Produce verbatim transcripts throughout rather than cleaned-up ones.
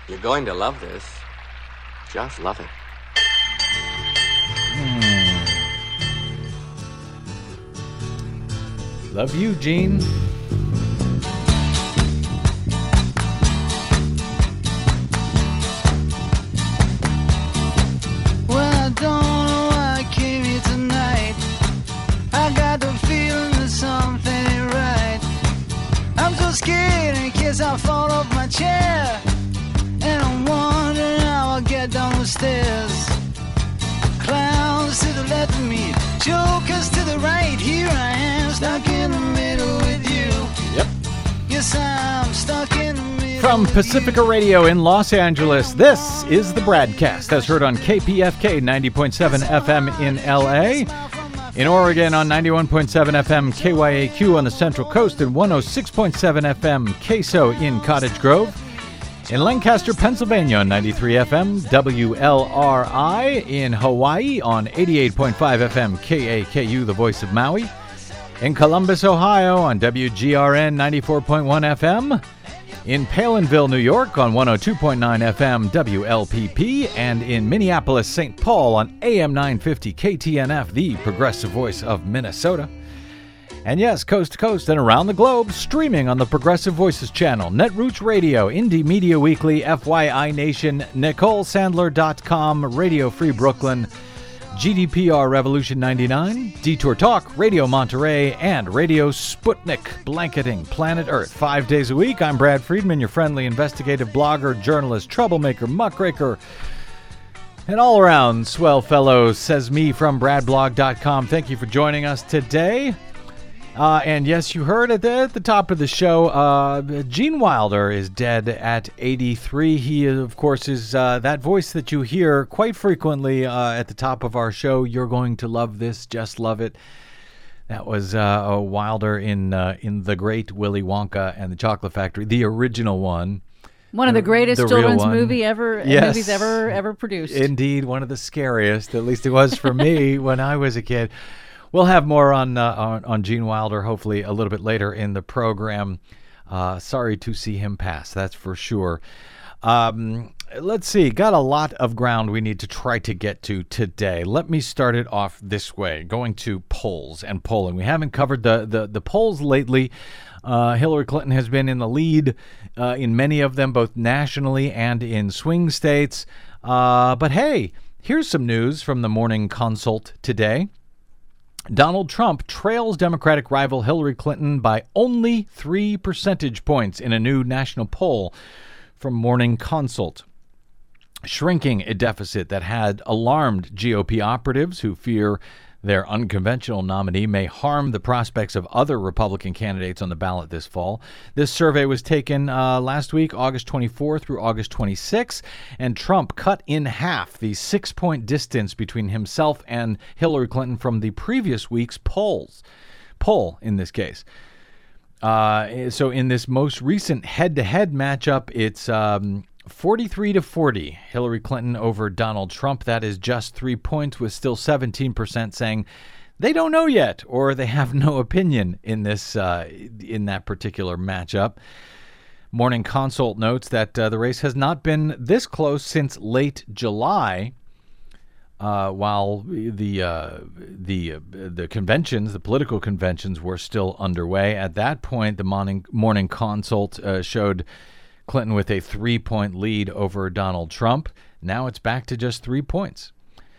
You're going to love this. Just love it. Mm. Love you, Gene. Well, I don't know why I came here tonight. I got the feeling that something ain't right. I'm so scared in case I fall off my chair. And I'm wondering how I'll get down the stairs. Clowns to the left of me, jokers to the right. Here I am, stuck in the middle with you. Yep. Yes, I'm stuck in the middle. From Pacifica Radio in Los Angeles, this is the Bradcast, as heard on K P F K ninety point seven F M in L A, in Oregon on ninety-one point seven F M K Y A Q on the Central Coast, and one oh six point seven F M K S O in Cottage Grove, in Lancaster, Pennsylvania on ninety-three F M W L R I, in Hawaii on eighty-eight point five F M K A K U, the voice of Maui, in Columbus, Ohio on W G R N ninety-four point one F M, in Palinville, New York on one oh two point nine F M W L P P, and in Minneapolis, Saint Paul on A M nine fifty K T N F, the progressive voice of Minnesota. And yes, coast to coast and around the globe, streaming on the Progressive Voices channel, Netroots Radio, Indie Media Weekly, F Y I Nation, Nicole Sandler dot com, Radio Free Brooklyn, G D P R Revolution ninety-nine, Detour Talk, Radio Monterey, and Radio Sputnik, blanketing planet Earth five days a week. I'm Brad Friedman, your friendly investigative blogger, journalist, troublemaker, muckraker, and all-around swell fellow, says me from brad blog dot com. Thank you for joining us today. Uh, and yes, you heard at the, at the top of the show, uh, Gene Wilder is dead at eighty-three. He, of course, is uh, that voice that you hear quite frequently uh, at the top of our show. You're going to love this, just love it. That was uh, a Wilder in uh, in The Great Willy Wonka and the Chocolate Factory, the original one. One of the greatest the children's one. movie ever Yes. movies ever ever produced. Indeed, one of the scariest. At least it was for me when I was a kid. We'll have more on, uh, on on Gene Wilder, hopefully a little bit later in the program. Uh, sorry to see him pass, that's for sure. Um, let's see, got a lot of ground we need to try to get to today. Let me start it off this way, going to polls and polling. We haven't covered the, the, the polls lately. Uh, Hillary Clinton has been in the lead uh, in many of them, both nationally and in swing states. Uh, but hey, here's some news from the Morning Consult today. Donald Trump trails Democratic rival Hillary Clinton by only three percentage points in a new national poll from Morning Consult, shrinking a deficit that had alarmed G O P operatives who fear their unconventional nominee may harm the prospects of other Republican candidates on the ballot this fall. This survey was taken uh, last week, August twenty-fourth through August twenty-sixth, and Trump cut in half the six-point distance between himself and Hillary Clinton from the previous week's polls. Poll, in this case. Uh, so in this most recent head-to-head matchup, it's um, forty-three to forty, Hillary Clinton over Donald Trump. That is just three points, with still seventeen percent saying they don't know yet, or they have no opinion in this uh, in that particular matchup. Morning Consult notes that uh, the race has not been this close since late July, uh, while the uh, the uh, the conventions, the political conventions, were still underway. At that point, the Morning Morning Consult uh, showed Clinton with a three-point lead over Donald Trump. Now it's back to just three points.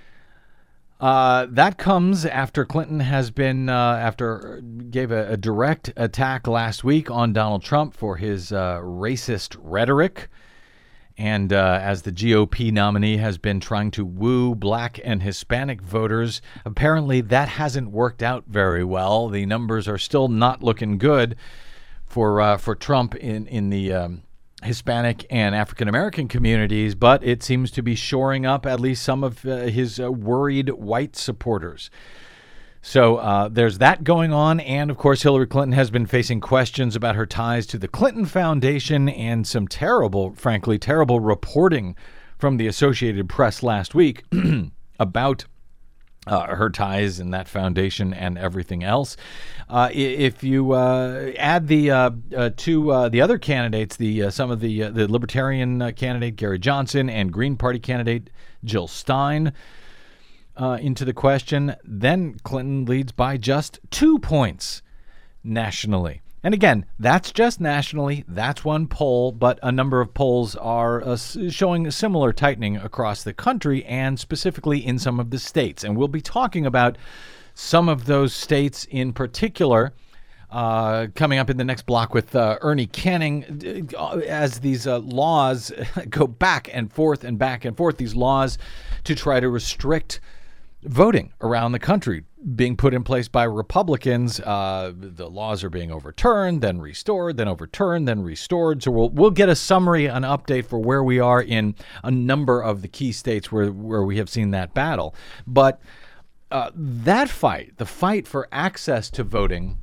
Uh, that comes after Clinton has been, uh, after gave a, a direct attack last week on Donald Trump for his uh, racist rhetoric. And uh, as the G O P nominee has been trying to woo black and Hispanic voters, apparently that hasn't worked out very well. The numbers are still not looking good for uh, for Trump in, in the um, Hispanic and African-American communities, but it seems to be shoring up at least some of uh, his uh, worried white supporters. So uh, there's that going on. And, of course, Hillary Clinton has been facing questions about her ties to the Clinton Foundation and some terrible, frankly, terrible reporting from the Associated Press last week about Uh, her ties in that foundation and everything else. Uh, if you uh, add the uh, uh, to uh, the other candidates, the uh, some of the uh, the Libertarian uh, candidate Gary Johnson and Green Party candidate Jill Stein uh, into the question, then Clinton leads by just two points nationally. And again, that's just nationally. That's one poll, but a number of polls are uh, showing a similar tightening across the country and specifically in some of the states. And we'll be talking about some of those states in particular uh, coming up in the next block with uh, Ernie Canning uh, as these uh, laws go back and forth and back and forth, these laws to try to restrict voting around the country being put in place by Republicans. Uh, the laws are being overturned, then restored, then overturned, then restored. So we'll we'll get a summary, an update for where we are in a number of the key states where, where we have seen that battle. But uh, that fight, the fight for access to voting,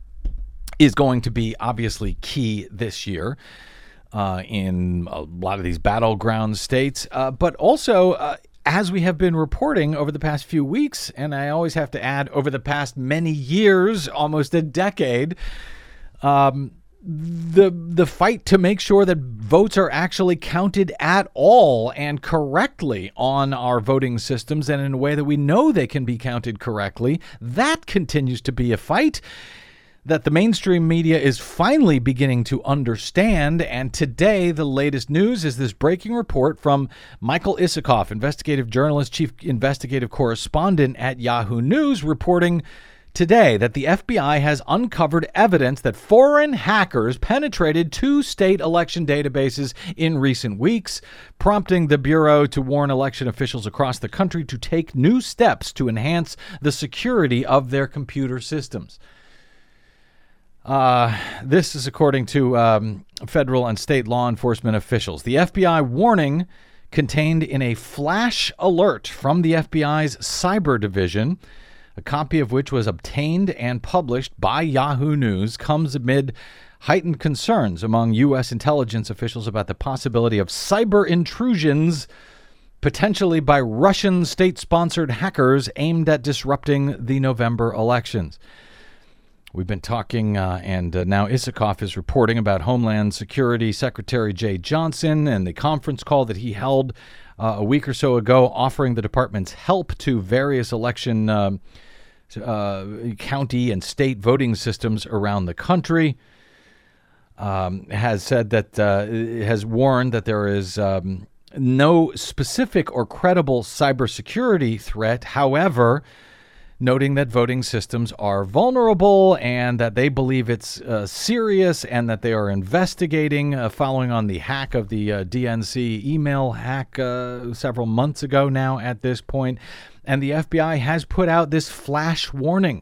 is going to be obviously key this year uh, in a lot of these battleground states, uh, but also uh, as we have been reporting over the past few weeks, and I always have to add over the past many years, almost a decade, um, the the fight to make sure that votes are actually counted at all and correctly on our voting systems and in a way that we know they can be counted correctly, that continues to be a fight that the mainstream media is finally beginning to understand. And today, the latest news is this breaking report from Michael Isikoff, investigative journalist, chief investigative correspondent at Yahoo News, reporting today that the F B I has uncovered evidence that foreign hackers penetrated two state election databases in recent weeks, prompting the Bureau to warn election officials across the country to take new steps to enhance the security of their computer systems. Uh, this is according to um, federal and state law enforcement officials. The F B I warning contained in a flash alert from the F B I's cyber division, a copy of which was obtained and published by Yahoo News, comes amid heightened concerns among U S intelligence officials about the possibility of cyber intrusions, potentially by Russian state-sponsored hackers aimed at disrupting the November elections. We've been talking, uh, and uh, now Isikoff is reporting about Homeland Security Secretary Jay Johnson and the conference call that he held uh, a week or so ago, offering the department's help to various election uh, uh, county and state voting systems around the country. Um, has said that, uh, has warned that there is um, no specific or credible cybersecurity threat. However, noting that voting systems are vulnerable and that they believe it's uh, serious and that they are investigating uh, following on the hack of the uh, D N C email hack uh, several months ago now at this point. And the F B I has put out this flash warning,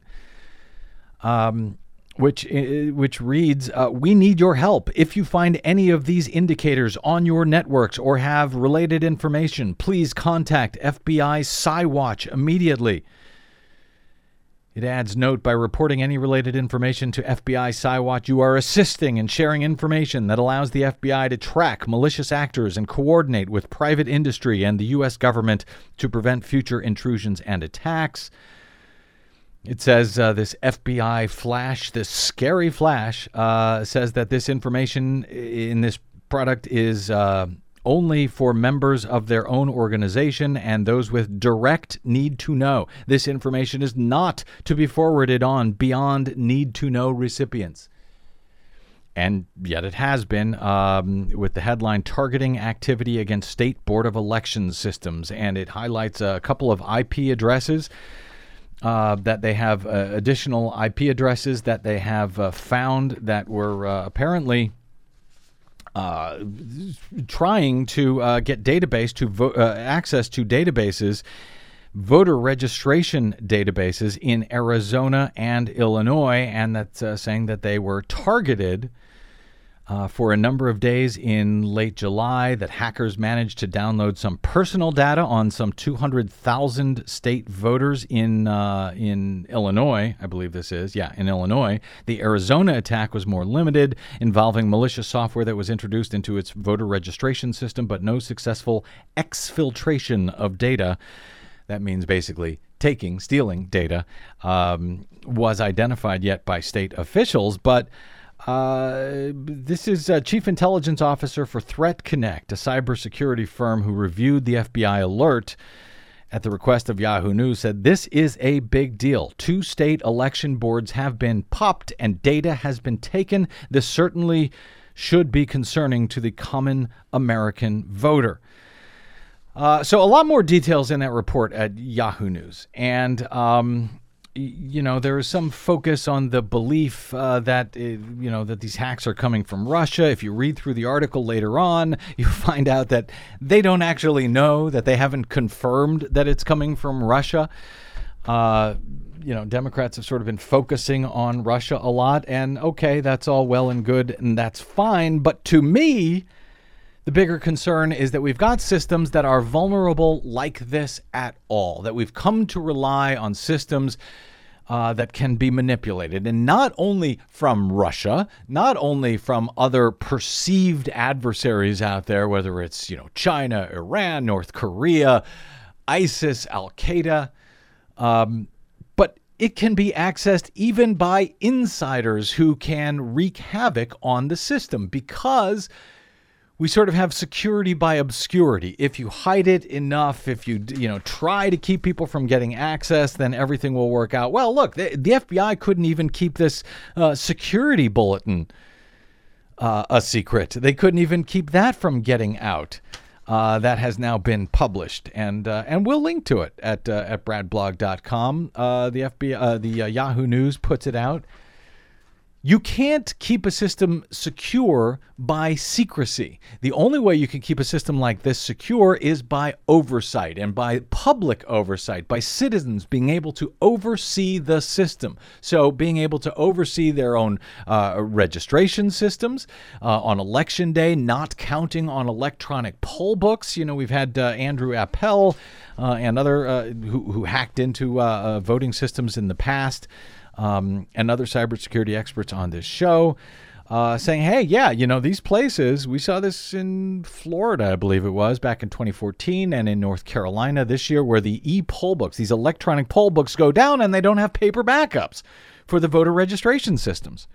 um, which uh, which reads, uh, we need your help. If you find any of these indicators on your networks or have related information, please contact F B I Cywatch immediately. It adds, note, by reporting any related information to F B I Cywatch, you are assisting in sharing information that allows the F B I to track malicious actors and coordinate with private industry and the U S government to prevent future intrusions and attacks. It says uh, this F B I flash, this scary flash, uh, says that this information in this product is uh, only for members of their own organization and those with direct need to know. This information is not to be forwarded on beyond need to know recipients. And yet it has been, um, with the headline targeting activity against state board of elections systems. And it highlights a couple of I P addresses uh, that they have, uh, additional I P addresses that they have uh, found that were uh, apparently Uh, trying to uh, get database to vo- uh, access to databases, voter registration databases in Arizona and Illinois, and that's uh, saying that they were targeted uh, for a number of days in late July, that hackers managed to download some personal data on some two hundred thousand state voters in uh, in Illinois, I believe this is, yeah, in Illinois. The Arizona attack was more limited, involving malicious software that was introduced into its voter registration system, but no successful exfiltration of data. That means basically taking, stealing data um, was identified yet by state officials. But uh, this is a chief intelligence officer for Threat Connect, a cybersecurity firm who reviewed the F B I alert at the request of Yahoo News, said this is a big deal. Two state election boards have been popped and data has been taken. This certainly should be concerning to the common American voter. Uh, so a lot more details in that report at Yahoo News. And, um, y- you know, there is some focus on the belief uh, that, uh, you know, that these hacks are coming from Russia. If you read through the article later on, you find out that they don't actually know, that they haven't confirmed that it's coming from Russia. Uh, you know, Democrats have sort of been focusing on Russia a lot. And, okay, that's all well and good, and that's fine. But to me, the bigger concern is that we've got systems that are vulnerable like this at all, that we've come to rely on systems uh, that can be manipulated. And not only from Russia, not only from other perceived adversaries out there, whether it's, you know, China, Iran, North Korea, ISIS, Al-Qaeda, um, but it can be accessed even by insiders who can wreak havoc on the system, because we sort of have security by obscurity. If you hide it enough, if you, you know, try to keep people from getting access, then everything will work out. Well, look, the, the F B I couldn't even keep this uh, security bulletin uh, a secret. They couldn't even keep that from getting out. Uh, that has now been published, and uh, and we'll link to it at uh, at brad blog dot com. Uh, the F B I, uh, the uh, Yahoo News puts it out. You can't keep a system secure by secrecy. The only way you can keep a system like this secure is by oversight, and by public oversight, by citizens being able to oversee the system. So being able to oversee their own uh, registration systems uh, on election day, not counting on electronic poll books. You know, we've had uh, Andrew Appel uh, and other uh, who, who hacked into uh, uh, voting systems in the past. Um, and other cybersecurity experts on this show uh, saying, hey, yeah, you know, these places, we saw this in Florida, I believe it was, back in twenty fourteen, and in North Carolina this year, where the e-poll books, these electronic poll books go down and they don't have paper backups for the voter registration systems.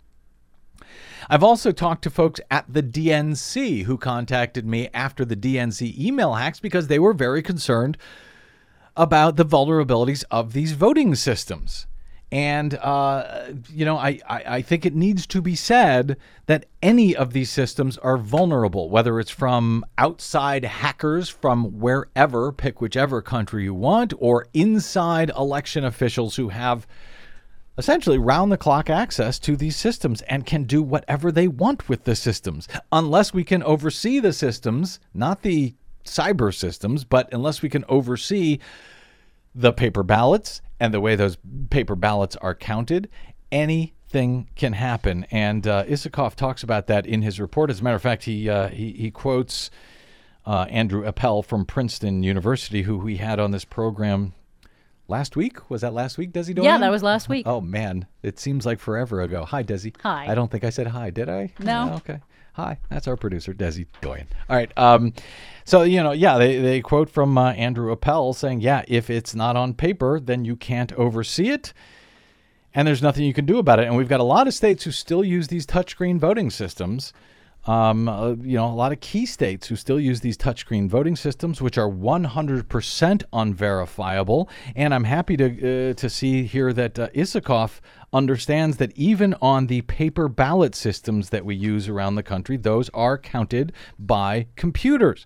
I've also talked to folks at the D N C who contacted me after the D N C email hacks because they were very concerned about the vulnerabilities of these voting systems. And, uh, you know, I, I, I think it needs to be said that any of these systems are vulnerable, whether it's from outside hackers from wherever, pick whichever country you want, or inside election officials who have essentially round-the-clock access to these systems and can do whatever they want with the systems. Unless we can oversee the systems, not the cyber systems, but unless we can oversee the paper ballots and the way those paper ballots are counted, anything can happen. And uh, Isikoff talks about that in his report. As a matter of fact, he uh, he, he quotes uh, Andrew Appel from Princeton University, who we had on this program last week. Was that last week, Desi Doyen? Yeah, that was last week. Oh, man. It seems like forever ago. Hi, Desi. Hi. I don't think I said hi, did I? No. Oh, okay. Hi, that's our producer, Desi Doyen. All right. Um, so, you know, yeah, they, they quote from uh, Andrew Appel saying, yeah, if it's not on paper, then you can't oversee it. And there's nothing you can do about it. And we've got a lot of states who still use these touchscreen voting systems. Um, uh, you know, a lot of key states who still use these touchscreen voting systems, which are one hundred percent unverifiable. And I'm happy to uh, to see here that uh, Isikoff understands that even on the paper ballot systems that we use around the country, those are counted by computers.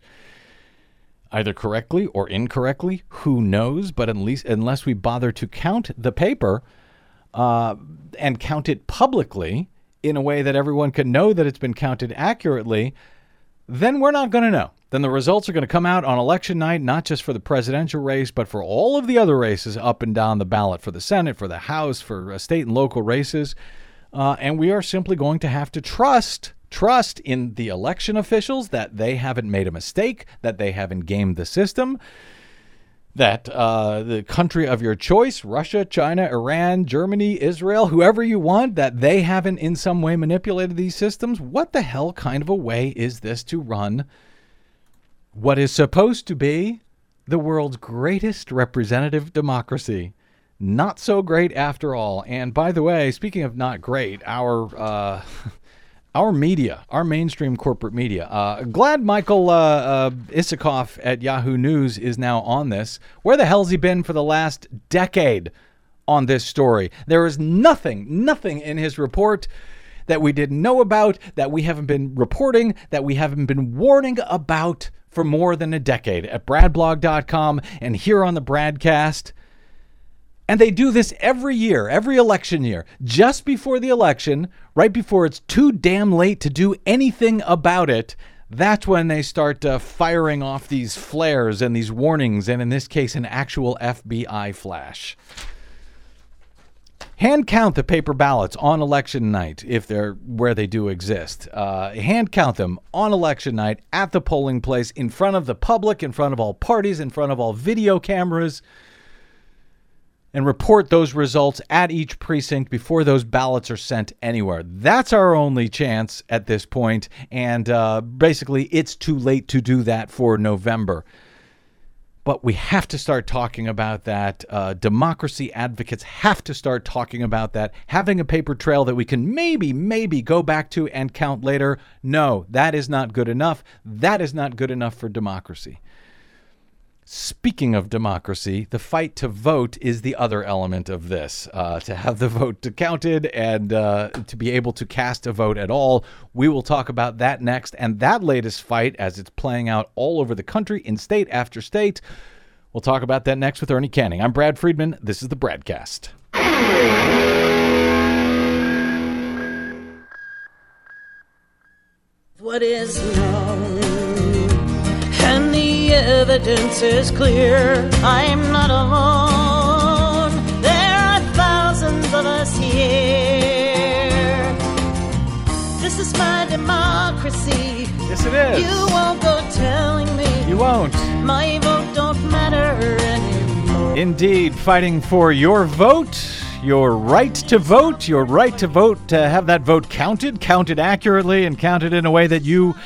Either correctly or incorrectly, who knows? But at least unless we bother to count the paper uh, and count it publicly, in a way that everyone can know that it's been counted accurately, then we're not going to know. Then the results are going to come out on election night, not just for the presidential race, but for all of the other races up and down the ballot, for the Senate, for the House, for uh, state and local races. Uh, and we are simply going to have to trust, trust in the election officials that they haven't made a mistake, that they haven't gamed the system, that uh, the country of your choice, Russia, China, Iran, Germany, Israel, whoever you want, that they haven't in some way manipulated these systems. What the hell kind of a way is this to run what is supposed to be the world's greatest representative democracy. Not so great after all. And by the way, speaking of not great, our uh, our media, our mainstream corporate media, uh, glad Michael uh, uh, Isikoff at Yahoo News is now on this. Where the hell's he been for the last decade on this story? There is nothing, nothing in his report that we didn't know about, that we haven't been reporting, that we haven't been warning about for more than a decade at brad blog dot com and here on the Bradcast. And they do this every year, every election year, just before the election, right before it's too damn late to do anything about it. That's when they start uh, firing off these flares and these warnings, and in this case, an actual F B I flash. Hand count the paper ballots on election night, if they're where they do exist. Uh, hand count them on election night at the polling place, in front of the public, in front of all parties, in front of all video cameras, and report those results at each precinct before those ballots are sent anywhere. That's our only chance at this point, and uh, basically it's too late to do that for November. But we have to start talking about that. Uh, democracy advocates have to start talking about that. Having a paper trail that we can maybe, maybe go back to and count later. No, that is not good enough. That is not good enough for democracy. Speaking of democracy, the fight to vote is the other element of this. Uh, to have the vote counted and uh, to be able to cast a vote at all. We will talk about that next, and that latest fight as it's playing out all over the country in state after state. We'll talk about that next with Ernie Canning. I'm Brad Friedman. This is the Bradcast. What is known, and the evidence is clear. I'm not alone. There are thousands of us here. This is my democracy. Yes, it is. You won't go telling me You won't. my vote don't matter anymore. Indeed, fighting for your vote, your right to vote, your right to vote, to have that vote counted, counted accurately, and counted in a way that you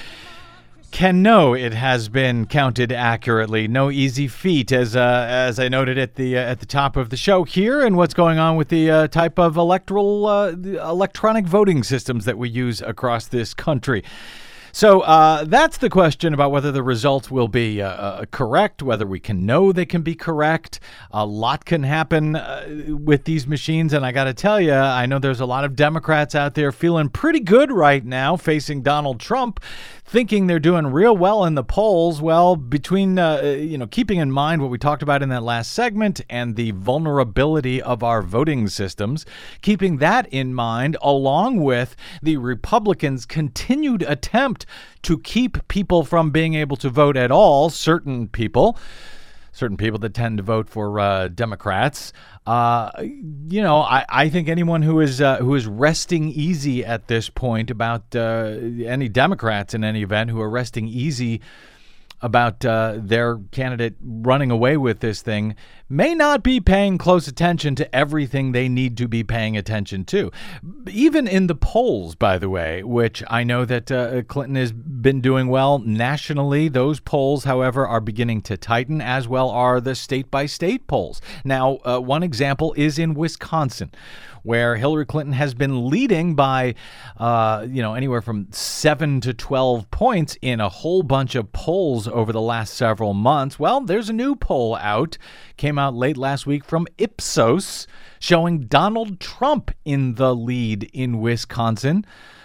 can know it has been counted accurately. No easy feat, as uh, as I noted at the uh, at the top of the show here, and what's going on with the uh, type of electoral uh, electronic voting systems that we use across this country. So uh, that's the question about whether the results will be uh, uh, correct, whether we can know they can be correct. A lot can happen uh, with these machines, and I got to tell you, I know there's a lot of Democrats out there feeling pretty good right now facing Donald Trump, thinking they're doing real well in the polls. Well, between, uh, you know, keeping in mind what we talked about in that last segment and the vulnerability of our voting systems, keeping that in mind, along with the Republicans' continued attempt to keep people from being able to vote at all, certain people, certain people that tend to vote for uh, Democrats. Uh, you know, I, I think anyone who is uh, who is resting easy at this point about uh, any Democrats in any event who are resting easy about uh, their candidate running away with this thing may not be paying close attention to everything they need to be paying attention to. Even in the polls, by the way, which I know that uh, Clinton has been doing well nationally, those polls, however, are beginning to tighten, as well are the state-by-state polls. Now, uh, one example is in Wisconsin, where Hillary Clinton has been leading by, uh, you know, anywhere from seven to twelve points in a whole bunch of polls over the last several months. Well, there's a new poll out, came out late last week from Ipsos, showing Donald Trump in the lead in Wisconsin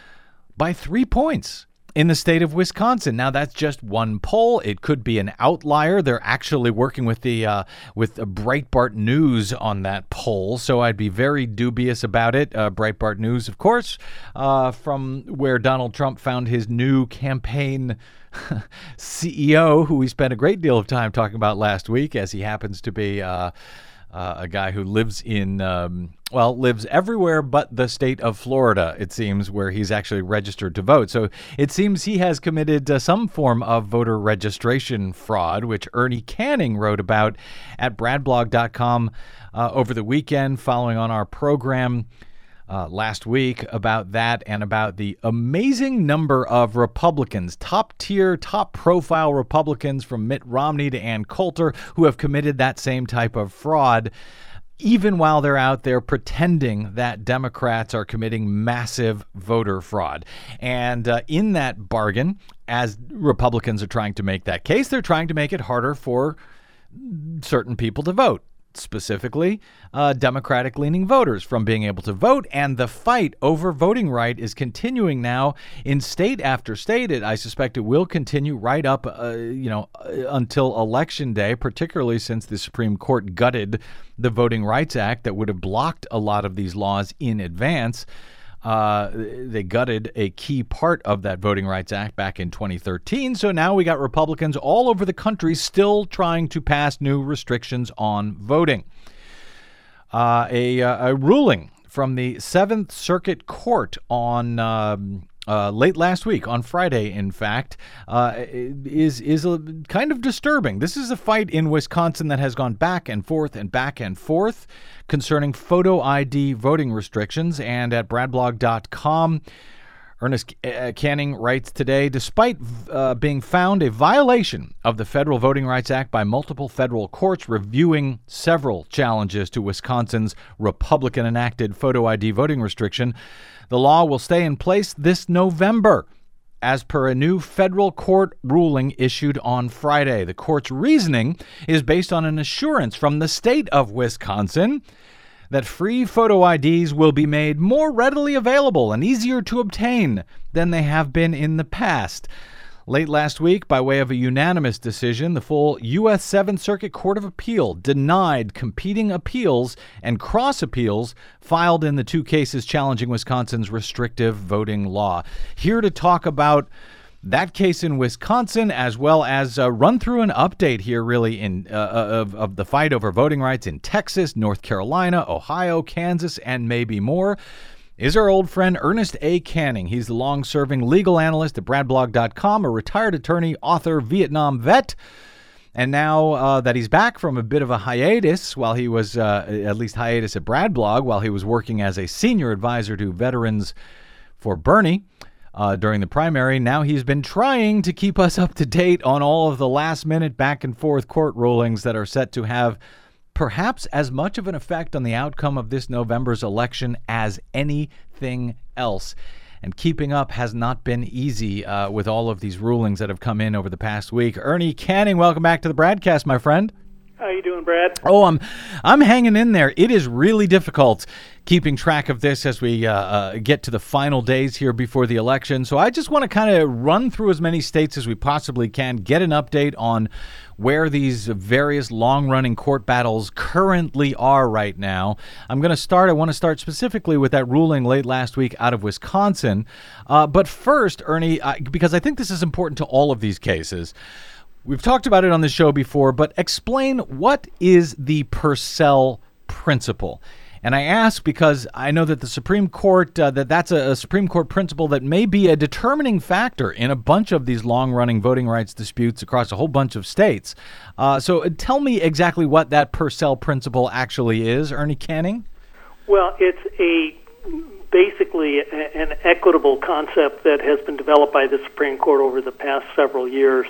by three points. In the state of Wisconsin. Now, that's just one poll. It could be an outlier. They're actually working with the uh, with Breitbart News on that poll, so I'd be very dubious about it. Uh, Breitbart News, of course, uh, from where Donald Trump found his new campaign C E O, who we spent a great deal of time talking about last week, as he happens to be uh, uh, a guy who lives in, um, well, lives everywhere but the state of Florida, it seems, where he's actually registered to vote. So it seems he has committed uh, some form of voter registration fraud, which Ernie Canning wrote about at brad blog dot com uh, over the weekend following on our program. uh, last week about that and about the amazing number of Republicans, top-tier, top-profile Republicans from Mitt Romney to Ann Coulter, who have committed that same type of fraud, even while they're out there pretending that Democrats are committing massive voter fraud. And uh, in that bargain, as Republicans are trying to make that case, they're trying to make it harder for certain people to vote, specifically uh, Democratic-leaning voters from being able to vote. And the fight over voting right is continuing now in state after state. It, I suspect it will continue right up, uh, you know, until Election Day, particularly since the Supreme Court gutted the Voting Rights Act that would have blocked a lot of these laws in advance. Uh, they gutted a key part of that Voting Rights Act back in twenty thirteen. So now we got Republicans all over the country still trying to pass new restrictions on voting. Uh, a, a ruling from the Seventh Circuit Court on um, uh, late last week, on Friday, in fact, uh, is is a, kind of disturbing. This is a fight in Wisconsin that has gone back and forth and back and forth concerning photo I D voting restrictions. And at bradblog dot com, Ernest Canning writes today, despite uh, being found a violation of the Federal Voting Rights Act by multiple federal courts reviewing several challenges to Wisconsin's Republican-enacted photo I D voting restriction, the law will stay in place this November, as per a new federal court ruling issued on Friday. The court's reasoning is based on an assurance from the state of Wisconsin that free photo I Ds will be made more readily available and easier to obtain than they have been in the past. Late last week, by way of a unanimous decision, the full U S Seventh Circuit Court of Appeal denied competing appeals and cross-appeals filed in the two cases challenging Wisconsin's restrictive voting law. Here to talk about that case in Wisconsin, as well as uh, run through an update here, really, in uh, of, of the fight over voting rights in Texas, North Carolina, Ohio, Kansas, and maybe more, is our old friend Ernest A. Canning. He's the long-serving legal analyst at bradblog dot com, a retired attorney, author, Vietnam vet. And now uh, that he's back from a bit of a hiatus, while he was, uh, at least hiatus at Bradblog, while he was working as a senior advisor to veterans for Bernie, Uh, during the primary. Now he's been trying to keep us up to date on all of the last-minute back-and-forth court rulings that are set to have perhaps as much of an effect on the outcome of this November's election as anything else. And keeping up has not been easy uh, with all of these rulings that have come in over the past week. Ernie Canning, welcome back to the Bradcast, my friend. How you doing, Brad? Oh, I'm I'm hanging in there. It is really difficult keeping track of this as we uh, uh, get to the final days here before the election. So I just want to kind of run through as many states as we possibly can, get an update on where these various long-running court battles currently are right now. I'm going to start, I want to start specifically with that ruling late last week out of Wisconsin. Uh, but first, Ernie, I, because I think this is important to all of these cases, we've talked about it on the show before, but explain what is the Purcell principle. And I ask because I know that the Supreme Court, uh, that that's a, a Supreme Court principle that may be a determining factor in a bunch of these long-running voting rights disputes across a whole bunch of states. Uh, so tell me exactly what that Purcell principle actually is, Ernie Canning. Well, it's a basically a, an equitable concept that has been developed by the Supreme Court over the past several years,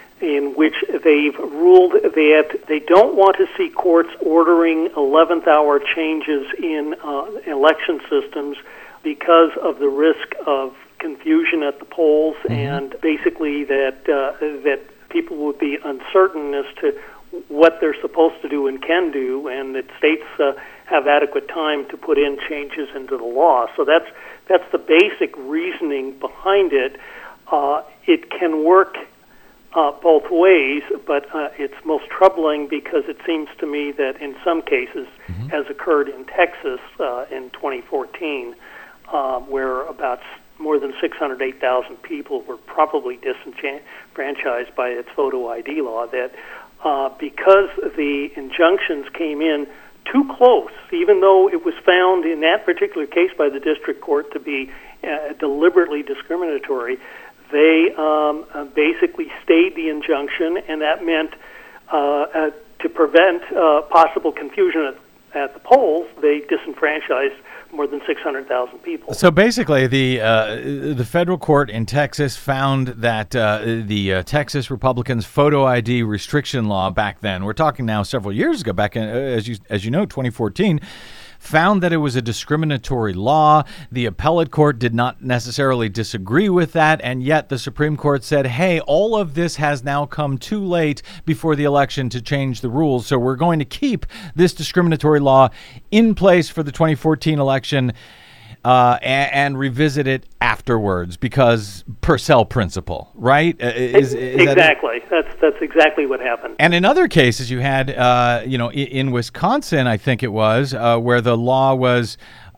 in which they've ruled that they don't want to see courts ordering eleventh hour changes in uh, election systems because of the risk of confusion at the polls, mm-hmm. and basically that uh, that people would be uncertain as to what they're supposed to do and can do, and that states uh, have adequate time to put in changes into the law. So that's that's the basic reasoning behind it. Uh, it can work Uh, both ways, but uh, it's most troubling because it seems to me that in some cases, mm-hmm. as occurred in Texas uh, in twenty fourteen, uh, where about more than six hundred eight thousand people were probably disenfranchised by its photo I D law, that uh, because the injunctions came in too close, even though it was found in that particular case by the district court to be uh, deliberately discriminatory, they um, uh, basically stayed the injunction, and that meant uh, uh, to prevent uh, possible confusion at, at the polls, they disenfranchised more than six hundred thousand people. So basically, the uh, the federal court in Texas found that uh, the uh, Texas Republicans' photo I D restriction law back then, we're talking now several years ago, back in, uh, as you as you know, twenty fourteen, found that it was a discriminatory law. The appellate court did not necessarily disagree with that, and yet the Supreme Court said, hey, all of this has now come too late before the election to change the rules, so we're going to keep this discriminatory law in place for the twenty fourteen election uh, and, and revisit it afterwards because Purcell principle, right? Is, is exactly. That that's that's exactly what happened. And in other cases, you had, uh, you know, in, in Wisconsin, I think it was, uh, where the law was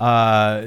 uh,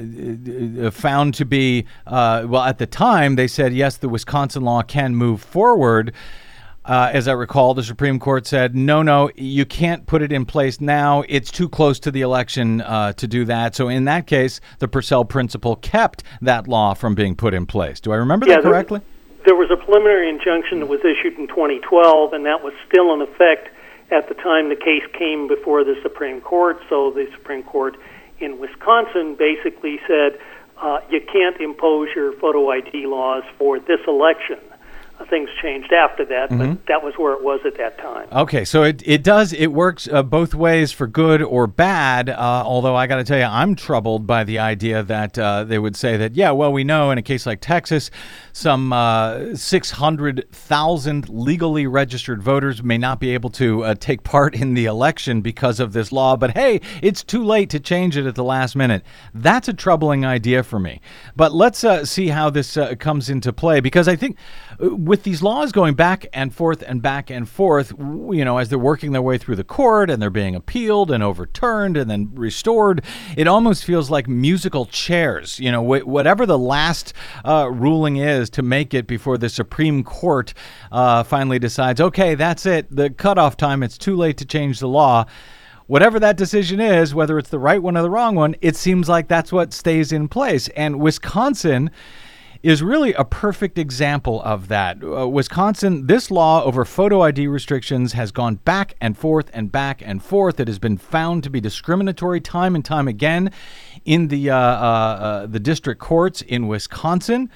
found to be, uh, well, at the time, they said, yes, the Wisconsin law can move forward. Uh, as I recall, the Supreme Court said, no, no, you can't put it in place now. It's too close to the election uh, to do that. So in that case, the Purcell principle kept that law from being put in place. Do I remember yeah, that correctly? There, there was a preliminary injunction that was issued in twenty twelve, and that was still in effect at the time the case came before the Supreme Court. So the Supreme Court in Wisconsin basically said, uh, you can't impose your photo I D laws for this election. Things changed after that, but mm-hmm. that was where it was at that time. Okay, so it, it does, it works uh, both ways for good or bad, uh, although I got to tell you, I'm troubled by the idea that uh, they would say that, yeah, well, we know in a case like Texas, some uh, six hundred thousand legally registered voters may not be able to uh, take part in the election because of this law, but hey, it's too late to change it at the last minute. That's a troubling idea for me. But let's uh, see how this uh, comes into play, because I think with these laws going back and forth and back and forth, you know, as they're working their way through the court and they're being appealed and overturned and then restored, it almost feels like musical chairs. You know, wh- whatever the last uh, ruling is to make it before the Supreme Court uh, finally decides, okay, that's it, the cutoff time, it's too late to change the law. Whatever that decision is, whether it's the right one or the wrong one, it seems like that's what stays in place. And Wisconsin is really a perfect example of that. Uh, Wisconsin, this law over photo I D restrictions has gone back and forth and back and forth. It has been found to be discriminatory time and time again in the uh, uh, uh, the district courts in Wisconsin.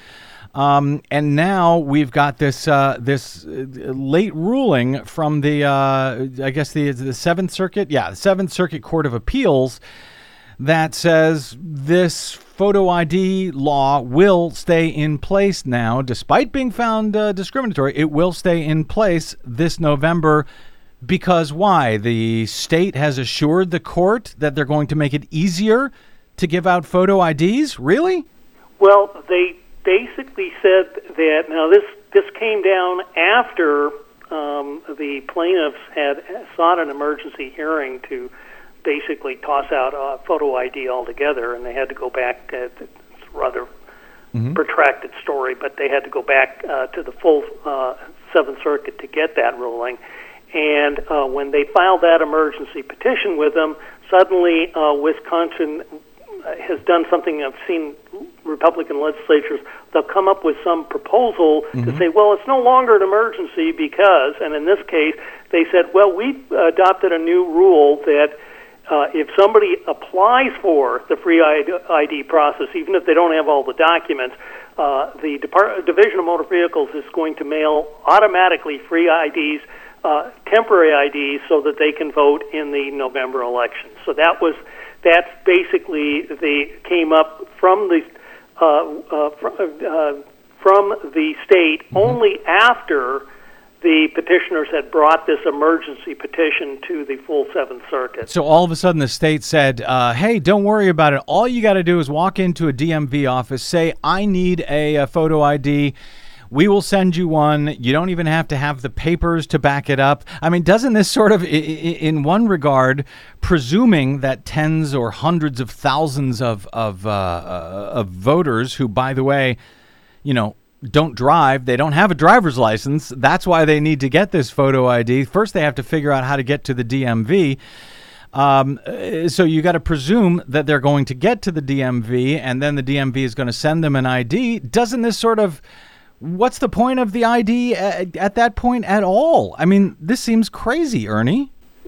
Um, and now we've got this uh, this late ruling from the, uh, I guess, the, the Seventh Circuit. Yeah, the Seventh Circuit Court of Appeals that says this photo I D law will stay in place now, despite being found uh, discriminatory. It will stay in place this November because why? The state has assured the court that they're going to make it easier to give out photo I Ds? Really? Well, they basically said that, now this, this came down after um, the plaintiffs had sought an emergency hearing to basically toss out uh, photo I D altogether, and they had to go back. Uh, it's a rather mm-hmm. protracted story, but they had to go back uh, to the full uh, Seventh Circuit to get that ruling. And uh, when they filed that emergency petition with them, suddenly uh, Wisconsin has done something I've seen Republican legislatures. They'll come up with some proposal mm-hmm. to say, well, it's no longer an emergency because, and in this case, they said, well, we adopted a new rule that Uh, if somebody applies for the free I D process, even if they don't have all the documents, uh, the Depart- Division of Motor Vehicles is going to mail automatically free I Ds, uh, temporary I Ds, so that they can vote in the November election. So that was that's basically they came up from the uh, uh, fr- uh, from the state mm-hmm. only after the petitioners had brought this emergency petition to the full Seventh Circuit. So all of a sudden the state said, uh, hey, don't worry about it. All you got to do is walk into a D M V office, say, I need a, a photo I D. We will send you one. You don't even have to have the papers to back it up. I mean, doesn't this sort of, in one regard, presuming that tens or hundreds of thousands of, of, uh, of voters who, by the way, you know, don't drive, they don't have a driver's license. That's why they need to get this photo I D. First, they have to figure out how to get to the D M V. Um, so you got to presume that they're going to get to the D M V, and then the D M V is going to send them an I D. Doesn't this sort of, what's the point of the I D at, at that point at all? I mean, this seems crazy, Ernie.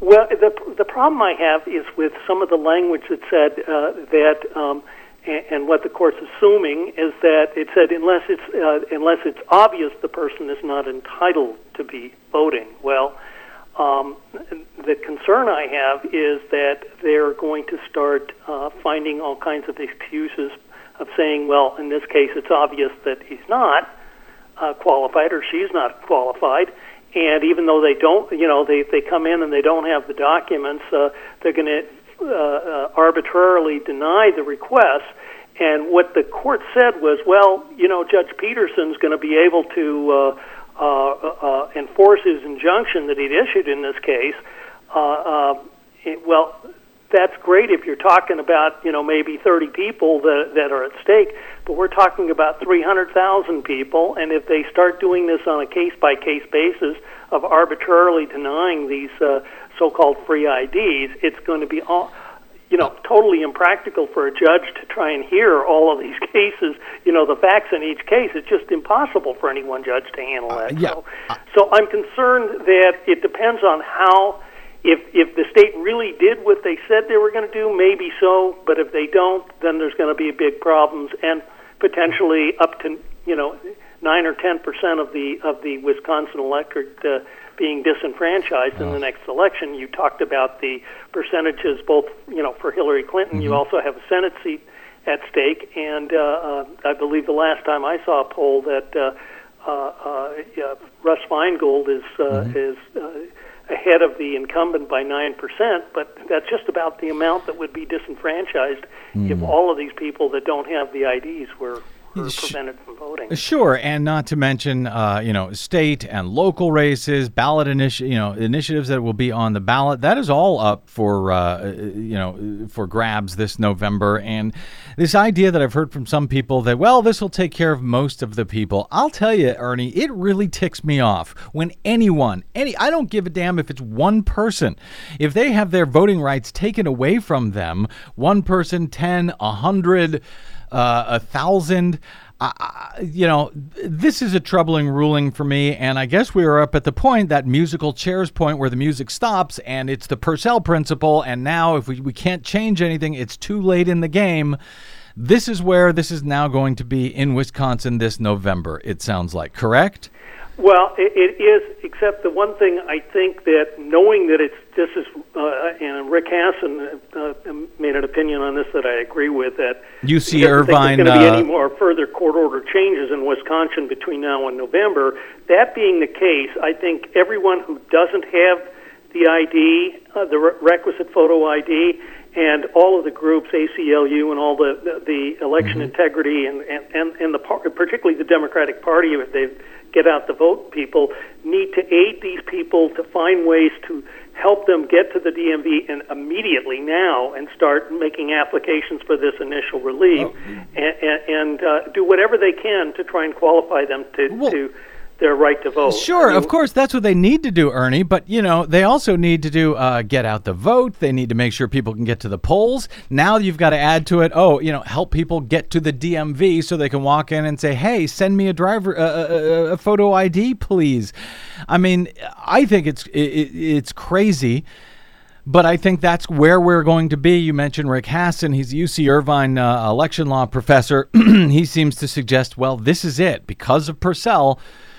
Well, the the problem I have is with some of the language that said uh, that, um, and, and what the court's assuming is that it said unless it's uh, unless it's obvious the person is not entitled to be voting. Well, um, the concern I have is that they're going to start uh, finding all kinds of excuses of saying, well, in this case, it's obvious that he's not uh, qualified or she's not qualified. And even though they don't, you know, they, they come in and they don't have the documents, uh, they're going to uh, uh, arbitrarily deny the request. And what the court said was, well, you know, Judge Peterson's going to be able to uh, uh, uh, enforce his injunction that he'd issued in this case. Uh, uh, it, well, that's great if you're talking about, you know, maybe thirty people that, that are at stake, but we're talking about three hundred thousand people, and if they start doing this on a case-by-case basis of arbitrarily denying these uh, so-called free I Ds, it's going to be, all, you know, totally impractical for a judge to try and hear all of these cases, you know, the facts in each case. It's just impossible for any one judge to handle that. Uh, yeah. So, so I'm concerned that it depends on how. If if the state really did what they said they were going to do, maybe so. But if they don't, then there's going to be big problems, and potentially up to you know nine or ten percent of the of the Wisconsin electorate uh, being disenfranchised oh. in the next election. You talked about the percentages, both you know for Hillary Clinton. Mm-hmm. You also have a Senate seat at stake, and uh, uh, I believe the last time I saw a poll that uh, uh, uh, yeah, Russ Feingold is uh, mm-hmm. is. Uh, ahead of the incumbent by nine percent, but that's just about the amount that would be disenfranchised mm. if all of these people that don't have the I Ds were, were prevented from voting. Sure, and not to mention, uh, you know, state and local races, ballot initi- you know, initiatives that will be on the ballot. That is all up for, uh, you know, for grabs this November. And this idea that I've heard from some people that, well, this will take care of most of the people. I'll tell you, Ernie, it really ticks me off when anyone, any, I don't give a damn if it's one person, if they have their voting rights taken away from them, one person, ten, a hundred, uh, a thousand. Uh, you know, this is a troubling ruling for me, and I guess we are up at the point, that musical chairs point where the music stops, and it's the Purcell principle, and now if we, we can't change anything, it's too late in the game. This is where this is now going to be in Wisconsin this November, it sounds like, correct? Well, it, it is, except the one thing I think that knowing that it's this is, uh, and Rick Hasson uh, made an opinion on this that I agree with, that U C Irvine, there's going to be uh, any more further court order changes in Wisconsin between now and November. That being the case, I think everyone who doesn't have the I D, uh, the re- requisite photo I D, and all of the groups, A C L U and all the the, the election mm-hmm. integrity and and and, and the par- particularly the Democratic Party, if they get out the vote, people need to aid these people to find ways to help them get to the D M V and immediately now and start making applications for this initial relief oh. and, and, and uh, do whatever they can to try and qualify them to. Well, to their right to vote. Sure, I mean, of course, that's what they need to do, Ernie. But, you know, they also need to do uh, get out the vote. They need to make sure people can get to the polls. Now you've got to add to it, oh, you know, help people get to the D M V so they can walk in and say, hey, send me a driver, uh, a, a photo I D, please. I mean, I think it's it, it's crazy. But I think that's where we're going to be. You mentioned Rick Hasson. He's a U C Irvine uh, election law professor. He seems to suggest, well, this is it. Because of Purcell,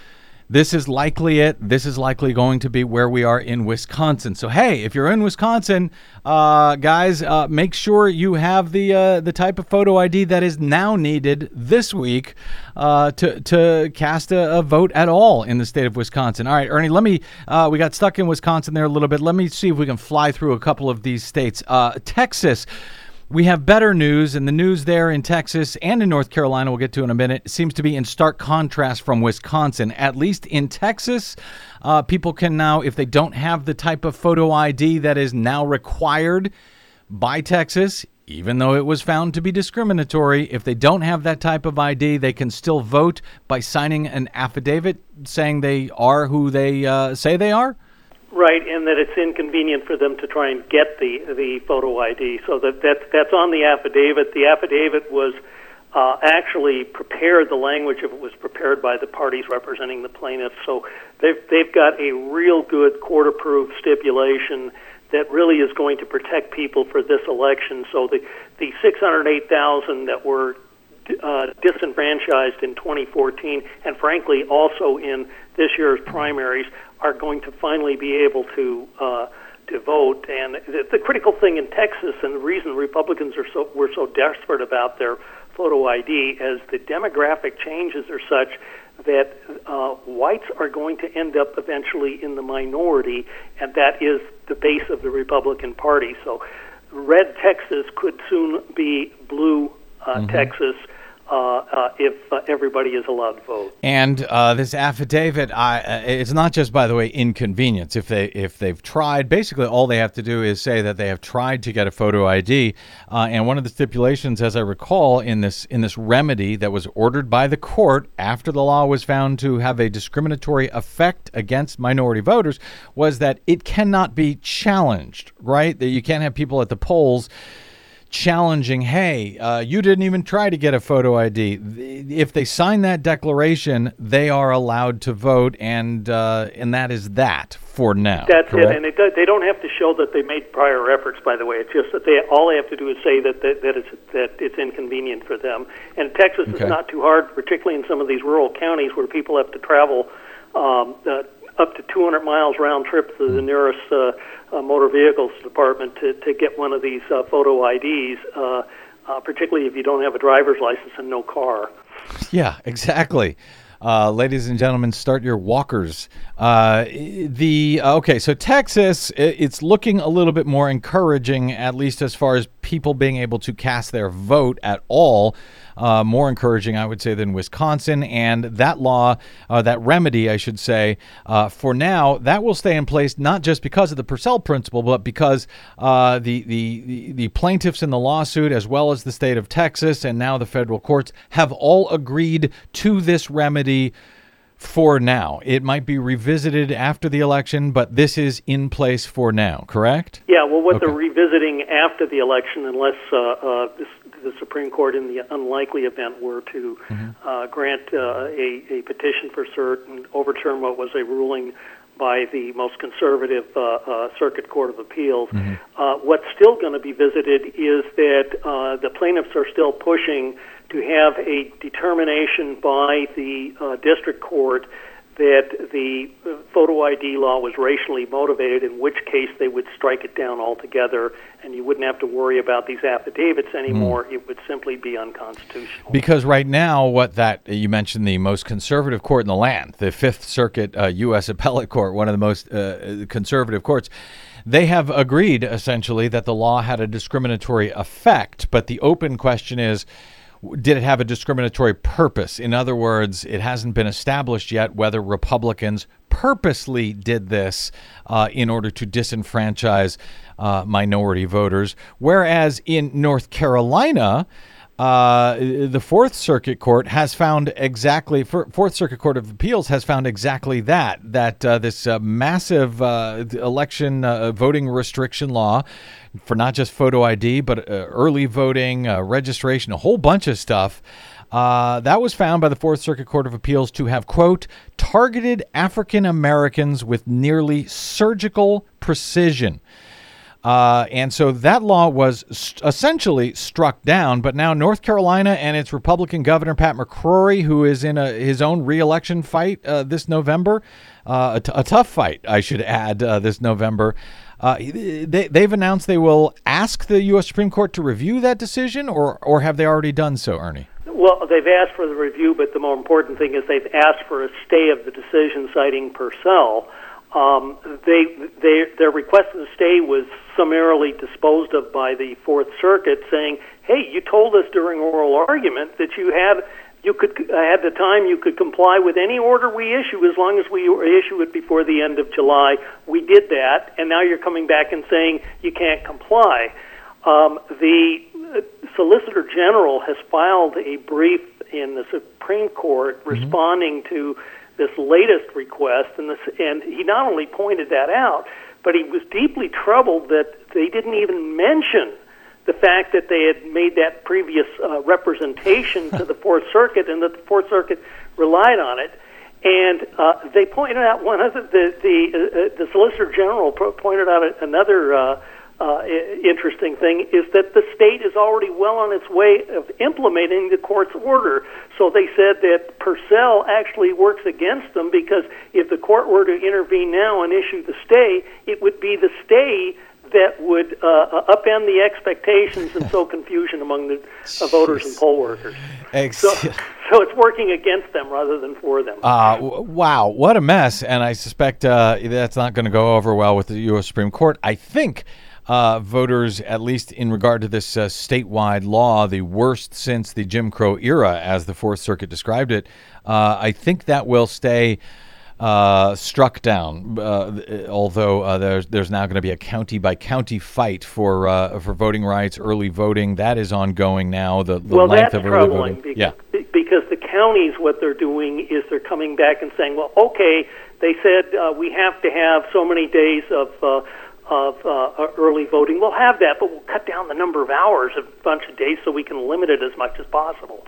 this is likely it. This is likely going to be where we are in Wisconsin. So, hey, if you're in Wisconsin, uh, guys, uh, make sure you have the uh, the type of photo I D that is now needed this week uh, to to cast a, a vote at all in the state of Wisconsin. All right, Ernie, let me. Uh, we got stuck in Wisconsin there a little bit. Let me see if we can fly through a couple of these states. Uh, Texas. We have better news, and the news there in Texas and in North Carolina, we'll get to in a minute, seems to be in stark contrast from Wisconsin. At least in Texas, uh, people can now, if they don't have the type of photo I D that is now required by Texas, even though it was found to be discriminatory, if they don't have that type of I D, they can still vote by signing an affidavit saying they are who they uh, say they are? Right, and that it's inconvenient for them to try and get the the photo I D. So that that's, that's on the affidavit. The affidavit was uh, actually prepared. The language of it was prepared by the parties representing the plaintiffs. So they've they've got a real good court-approved stipulation that really is going to protect people for this election. So the, the six hundred eight thousand that were uh, disenfranchised in twenty fourteen, and frankly also in this year's primaries, are going to finally be able to uh, to vote. And the, the critical thing in Texas, and the reason Republicans are so were so desperate about their photo I D, as the demographic changes are such that uh, whites are going to end up eventually in the minority, and that is the base of the Republican Party. So red Texas could soon be blue uh, mm-hmm. Texas uh, uh, if uh, everybody is allowed to vote. And uh, this affidavit, I, uh, it's not just, by the way, inconvenience. If they if they've tried, basically all they have to do is say that they have tried to get a photo I D. Uh, and one of the stipulations, as I recall, in this in this remedy that was ordered by the court after the law was found to have a discriminatory effect against minority voters, was that it cannot be challenged. Right? That you can't have people at the polls challenging, hey, uh, you didn't even try to get a photo I D. If they sign that declaration, they are allowed to vote, and uh, and that is that for now. That's correct? it, and it does, they don't have to show that they made prior efforts. By the way, it's just that they all they have to do is say that that, that it's that it's inconvenient for them. And Texas okay. is not too hard, particularly in some of these rural counties where people have to travel um, uh, up to two hundred miles round trip to the nearest uh, uh, motor vehicles department to, to get one of these uh, photo I Ds, uh, uh, particularly if you don't have a driver's license and no car. Yeah, exactly. Uh, ladies and gentlemen, start your walkers. Uh, the okay, so Texas, it's looking a little bit more encouraging, at least as far as people being able to cast their vote at all. Uh, more encouraging, I would say, than Wisconsin. And that law, uh, that remedy, I should say, uh, for now, that will stay in place not just because of the Purcell principle, but because uh, the, the, the plaintiffs in the lawsuit, as well as the state of Texas and now the federal courts, have all agreed to this remedy for now. It might be revisited after the election, but this is in place for now, correct? Yeah, well, what okay. they're revisiting after the election, unless uh, uh, this, the Supreme Court, in the unlikely event, were to mm-hmm. uh, grant uh, a, a petition for cert and overturn what was a ruling by the most conservative uh, uh, Circuit Court of Appeals. Mm-hmm. Uh, what's still going to be visited is that uh, the plaintiffs are still pushing to have a determination by the uh, district court that the photo I D law was racially motivated, in which case they would strike it down altogether, and you wouldn't have to worry about these affidavits anymore. Mm. It would simply be unconstitutional. Because right now, what that, you mentioned the most conservative court in the land, the Fifth Circuit uh, U S Appellate Court, one of the most uh, conservative courts, they have agreed, essentially, that the law had a discriminatory effect, but the open question is, did it have a discriminatory purpose? In other words, it hasn't been established yet whether Republicans purposely did this uh, in order to disenfranchise uh, minority voters. Whereas in North Carolina, uh, the Fourth Circuit Court has found exactly, Fourth Circuit Court of Appeals has found exactly that, that uh, this uh, massive uh, election uh, voting restriction law for not just photo I D, but uh, early voting, uh, registration, a whole bunch of stuff. Uh, that was found by the Fourth Circuit Court of Appeals to have, quote, targeted African Americans with nearly surgical precision. Uh, and so that law was st- essentially struck down, but now North Carolina and its Republican Governor Pat McCrory, who is in a, his own re-election fight uh, this November, uh, a, t- a tough fight, I should add, uh, this November, Uh, they, they've announced they will ask the U S Supreme Court to review that decision, or, or have they already done so, Ernie? Well, they've asked for the review, but the more important thing is they've asked for a stay of the decision citing Purcell. Um, they, they, their request for the stay was summarily disposed of by the Fourth Circuit, saying, hey, you told us during oral argument that you had You could, at the time, you could comply with any order we issue as long as we issue it before the end of July. We did that, and now you're coming back and saying you can't comply. Um, the Solicitor General has filed a brief in the Supreme Court mm-hmm. responding to this latest request, and, this, and he not only pointed that out, but he was deeply troubled that they didn't even mention the fact that they had made that previous uh, representation to the Fourth Circuit and that the Fourth Circuit relied on it. And uh, they pointed out one other, the the, uh, the Solicitor General pointed out another uh, uh, interesting thing is that the state is already well on its way of implementing the court's order. So they said that Purcell actually works against them because if the court were to intervene now and issue the stay, it would be the stay that would uh, upend the expectations and sow confusion among the uh, voters and poll workers. Ex- so, so it's working against them rather than for them. Uh, w- wow, what a mess. And I suspect uh, that's not going to go over well with the U S Supreme Court. I think uh, voters, at least in regard to this uh, statewide law, the worst since the Jim Crow era, as the Fourth Circuit described it, uh, I think that will stay Uh, struck down, uh, although uh, there's there's now going to be a county by county fight for uh, for voting rights, early voting. That is ongoing now. The, the well, length that's of early troubling voting. because, yeah. because the counties, what they're doing is they're coming back and saying, well, okay, they said uh, we have to have so many days of uh, of uh, early voting. We'll have that, but we'll cut down the number of hours a bunch of days so we can limit it as much as possible.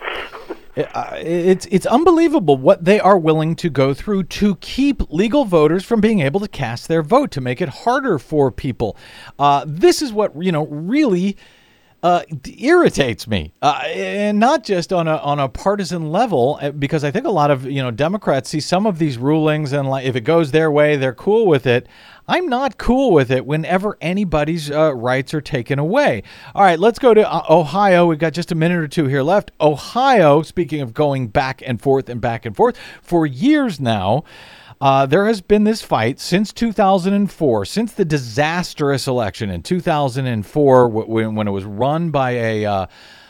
Uh, it's it's unbelievable what they are willing to go through to keep legal voters from being able to cast their vote, to make it harder for people. Uh, this is what, you know, really uh, irritates me, uh, and not just on a on a partisan level, because I think a lot of, you know, Democrats see some of these rulings and, like, if it goes their way, they're cool with it. I'm not cool with it whenever anybody's uh, rights are taken away. All right, let's go to uh, Ohio. We've got just a minute or two here left. Ohio, speaking of going back and forth and back and forth, for years now, uh, there has been this fight since two thousand four, since the disastrous election in two thousand four, when, when it was run by a... Uh,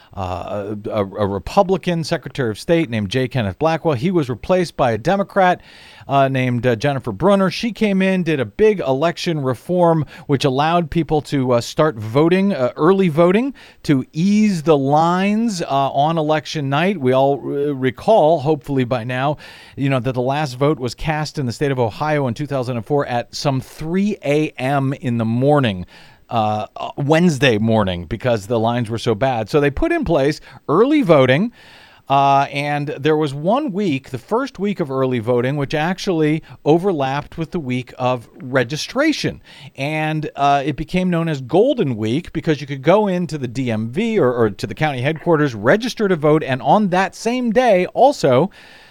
Uh, a, a Republican Secretary of State named J. Kenneth Blackwell. He was replaced by a Democrat uh, named uh, Jennifer Brunner. She came in, did a big election reform, which allowed people to uh, start voting, uh, early voting, to ease the lines uh, on election night. We all uh, recall, hopefully by now, you know, that the last vote was cast in the state of Ohio in two thousand four at some three a.m. in the morning. Uh, Wednesday morning, because the lines were so bad. So they put in place early voting, uh, and there was one week, the first week of early voting, which actually overlapped with the week of registration. And uh, it became known as Golden Week because you could go into the D M V or, or to the county headquarters, register to vote, and on that same day also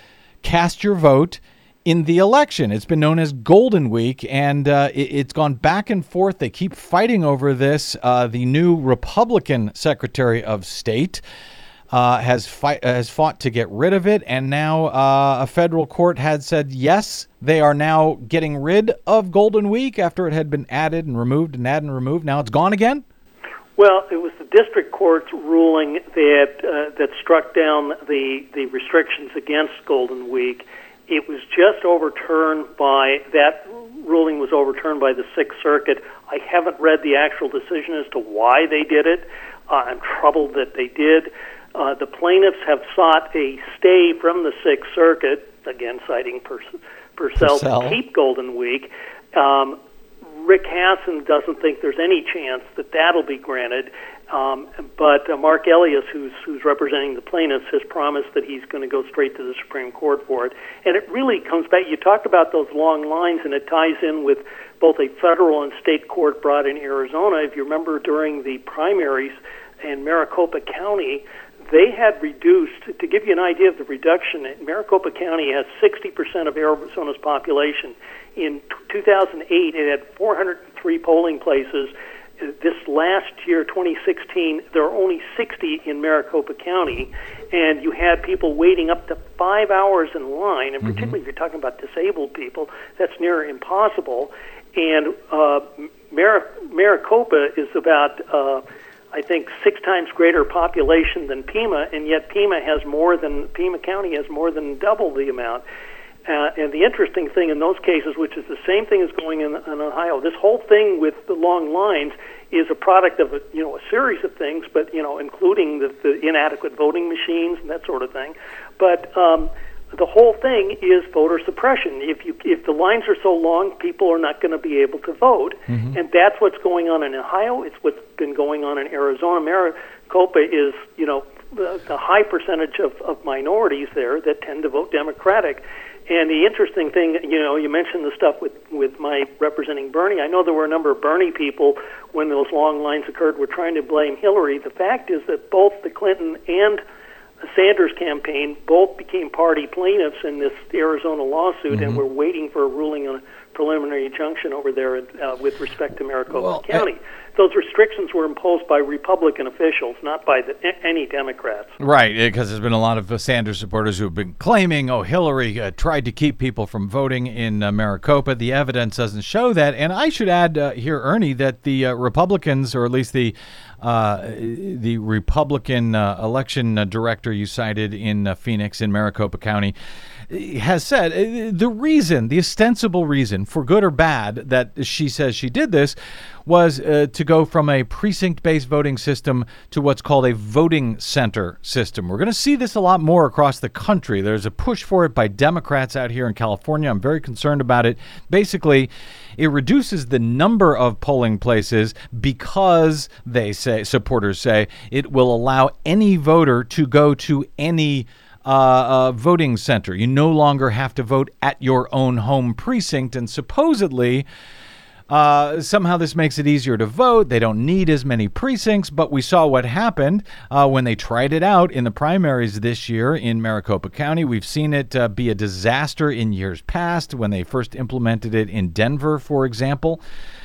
cast your vote in the election. It's been known as Golden Week, and uh, it, it's gone back and forth. They keep fighting over this. Uh, the new Republican Secretary of State uh, has fight, has fought to get rid of it, and now uh, a federal court had said, yes, they are now getting rid of Golden Week after it had been added and removed and added and removed. Now it's gone again? Well, it was the district court's ruling that uh, that struck down the, the restrictions against Golden Week. It was just overturned by, that ruling was overturned by the Sixth Circuit. I haven't read the actual decision as to why they did it. Uh, I'm troubled that they did. Uh, the plaintiffs have sought a stay from the Sixth Circuit, again citing Pur- Purcell, Purcell to keep Golden Week. Um, Rick Hassan doesn't think there's any chance that that'll be granted. Um, but uh, Mark Elias, who's who's representing the plaintiffs, has promised that he's going to go straight to the Supreme Court for it. And it really comes back, you talked about those long lines, and it ties in with both a federal and state court brought in Arizona. If you remember during the primaries in Maricopa County, they had reduced, to give you an idea of the reduction, Maricopa County has sixty percent of Arizona's population. In two thousand eight, it had four hundred three polling places. This last year, twenty sixteen, there are only sixty in Maricopa County, and you had people waiting up to five hours in line, and mm-hmm. particularly if you're talking about disabled people, that's near impossible. And uh, Mar- Maricopa is about, uh, I think, six times greater population than Pima, and yet Pima has more than, Pima County has more than double the amount. Uh, and the interesting thing in those cases, which is the same thing as going in, in Ohio, this whole thing with the long lines is a product of a, you know, a series of things, but you know, including the, the inadequate voting machines and that sort of thing. But um, the whole thing is voter suppression. If you if the lines are so long, people are not going to be able to vote, mm-hmm. and that's what's going on in Ohio. It's what's been going on in Arizona. Maricopa is, you know, the, the high percentage of, of minorities there that tend to vote Democratic. And the interesting thing, you know, you mentioned the stuff with, with my representing Bernie. I know there were a number of Bernie people, when those long lines occurred, were trying to blame Hillary. The fact is that both the Clinton and the Sanders campaign both became party plaintiffs in this Arizona lawsuit, mm-hmm. and we're waiting for a ruling on a preliminary injunction over there uh, with respect to Maricopa well, County. I- Those restrictions were imposed by Republican officials, not by the, any Democrats. Right, because there's been a lot of uh, Sanders supporters who have been claiming, oh, Hillary uh, tried to keep people from voting in uh, Maricopa. The evidence doesn't show that. And I should add uh, here, Ernie, that the uh, Republicans, or at least the uh, the Republican uh, election uh, director you cited in uh, Phoenix, in Maricopa County, has said uh, the reason, the ostensible reason, for good or bad, that she says she did this was uh, to go from a precinct-based voting system to what's called a voting center system. We're going to see this a lot more across the country. There's a push for it by Democrats out here in California. I'm very concerned about it. Basically, it reduces the number of polling places because, they say, supporters say, it will allow any voter to go to any Uh, uh, voting center. You no longer have to vote at your own home precinct, and supposedly uh, somehow this makes it easier to vote. They don't need as many precincts, but we saw what happened uh, when they tried it out in the primaries this year in Maricopa County. We've seen it uh, be a disaster in years past when they first implemented it in Denver, for example.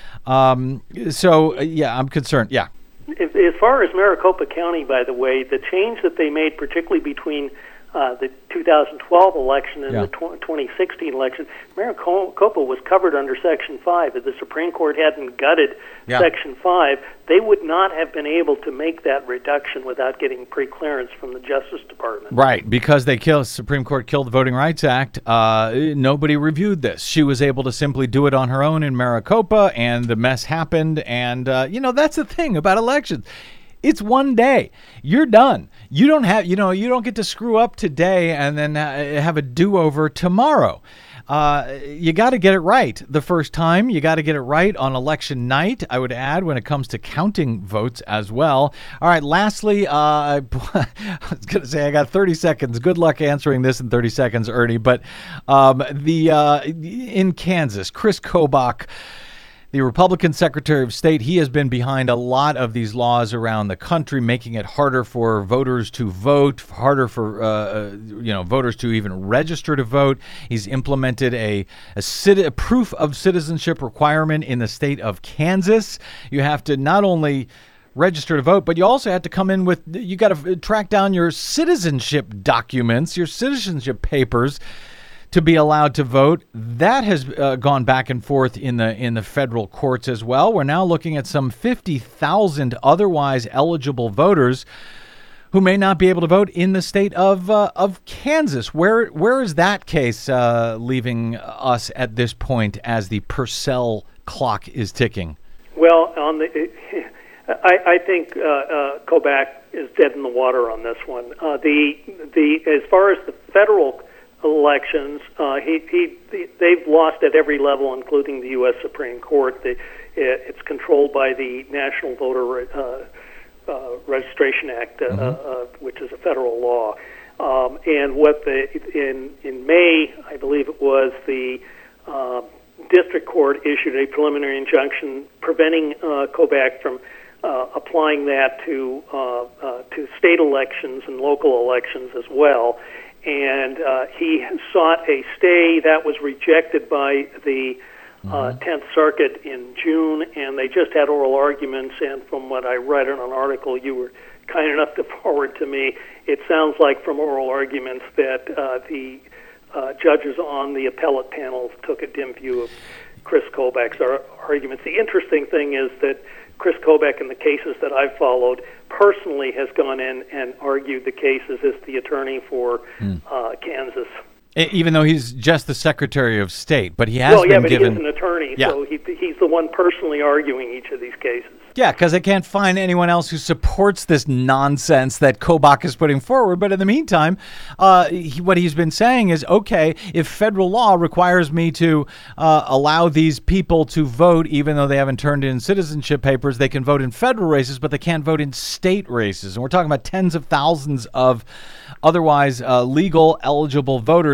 Um, so, uh, yeah, I'm concerned. Yeah. As far as Maricopa County, by the way, the change that they made, particularly between Uh, the two thousand twelve election and yeah. the tw- twenty sixteen election, Maricopa was covered under Section five. If the Supreme Court hadn't gutted yeah. Section five, they would not have been able to make that reduction without getting pre-clearance from the Justice Department. Right, because they killed, Supreme Court killed the Voting Rights Act. Uh, nobody reviewed this. She was able to simply do it on her own in Maricopa, and the mess happened. And, uh, you know, that's the thing about elections. It's one day. You're done. You don't have, you know, you don't get to screw up today and then uh, have a do-over tomorrow. Uh, you got to get it right the first time. You got to get it right on election night, I would add, when it comes to counting votes as well. All right, lastly, uh, I was going to say I got thirty seconds. Good luck answering this in thirty seconds, Ernie. But um, the uh, in Kansas, Chris Kobach, the Republican Secretary of State, he has been behind a lot of these laws around the country, making it harder for voters to vote, harder for uh, you know voters to even register to vote. He's implemented a a, citi- a proof of citizenship requirement in the state of Kansas. You have to not only register to vote, but you also have to come in with, you got to track down your citizenship documents, your citizenship papers, to be allowed to vote. That has uh, gone back and forth in the in the federal courts as well. We're now looking at some fifty thousand otherwise eligible voters who may not be able to vote in the state of uh, of Kansas. Where where is that case uh, leaving us at this point as the Purcell clock is ticking? Well, on the, I, I think uh, uh, Kobach is dead in the water on this one. Uh, the the as far as the federal elections, uh, he, he, they've lost at every level, including the U S Supreme Court. The, it's controlled by the National Voter uh, uh, Registration Act, uh, mm-hmm. uh, which is a federal law. Um, and what the in in May, I believe it was, the uh, district court issued a preliminary injunction preventing uh, Kobach from uh, applying that to uh, uh, to state elections and local elections as well. And uh, he sought a stay that was rejected by the uh, tenth Circuit in June, and they just had oral arguments. And from what I read in an article you were kind enough to forward to me, it sounds like from oral arguments that uh, the uh, judges on the appellate panel took a dim view of Chris Kobach's ar- arguments. The interesting thing is that Chris Kobach, in the cases that I've followed, personally has gone in and argued the cases as the attorney for mm. uh, Kansas. Even though he's just the Secretary of State, but he has well, been yeah, but given... he is an attorney, yeah. so he, he's the one personally arguing each of these cases. Yeah, because I can't find anyone else who supports this nonsense that Kobach is putting forward. But in the meantime, uh, he, what he's been saying is, okay, if federal law requires me to uh, allow these people to vote, even though they haven't turned in citizenship papers, they can vote in federal races, but they can't vote in state races. And we're talking about tens of thousands of otherwise uh, legal, eligible voters.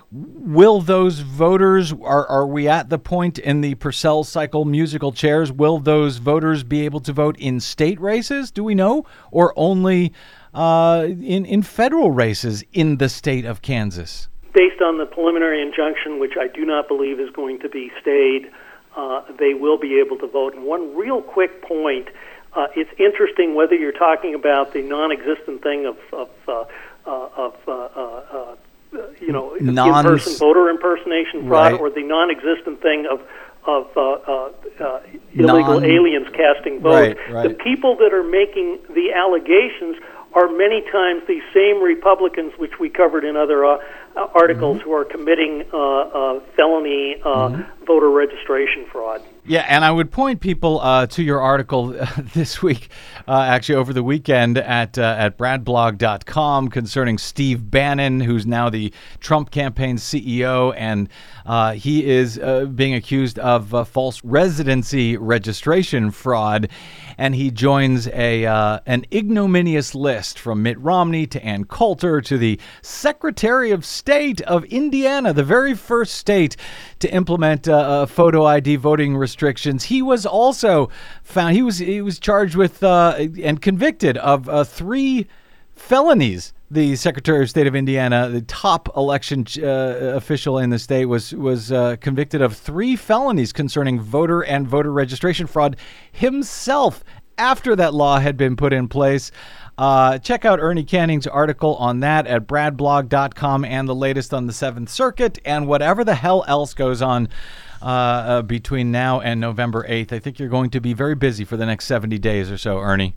Will those voters, are, are we at the point in the Purcell cycle musical chairs, will those voters be able to vote in state races, do we know, or only uh, in, in federal races in the state of Kansas? Based on the preliminary injunction, which I do not believe is going to be stayed, uh, they will be able to vote. And one real quick point, uh, it's interesting whether you're talking about the non-existent thing of, of, uh, uh, of uh, uh, uh, you know, Non- in-person voter impersonation fraud, right. or the non-existent thing of of uh, uh, uh, illegal Non- aliens casting votes. Right, right. The people that are making the allegations are many times the same Republicans, which we covered in other uh, uh, articles, mm-hmm. who are committing uh, uh, felony uh, mm-hmm. voter registration fraud. Yeah, and I would point people uh, to your article uh, this week, uh, actually over the weekend at uh, at brad blog dot com concerning Steve Bannon, who's now the Trump campaign C E O, and uh, he is uh, being accused of uh, false residency registration fraud, and he joins a uh, an ignominious list from Mitt Romney to Ann Coulter to the Secretary of State of Indiana, the very first state to implement uh, photo I D voting restrictions. He was also found, he was he was charged with uh, and convicted of uh, three felonies. The Secretary of State of Indiana, the top election uh, official in the state, was was uh, convicted of three felonies concerning voter and voter registration fraud himself after that law had been put in place. Uh, check out Ernie Canning's article on that at brad blog dot com and the latest on the Seventh Circuit and whatever the hell else goes on uh, uh, between now and November eighth. I think you're going to be very busy for the next seventy days or so, Ernie.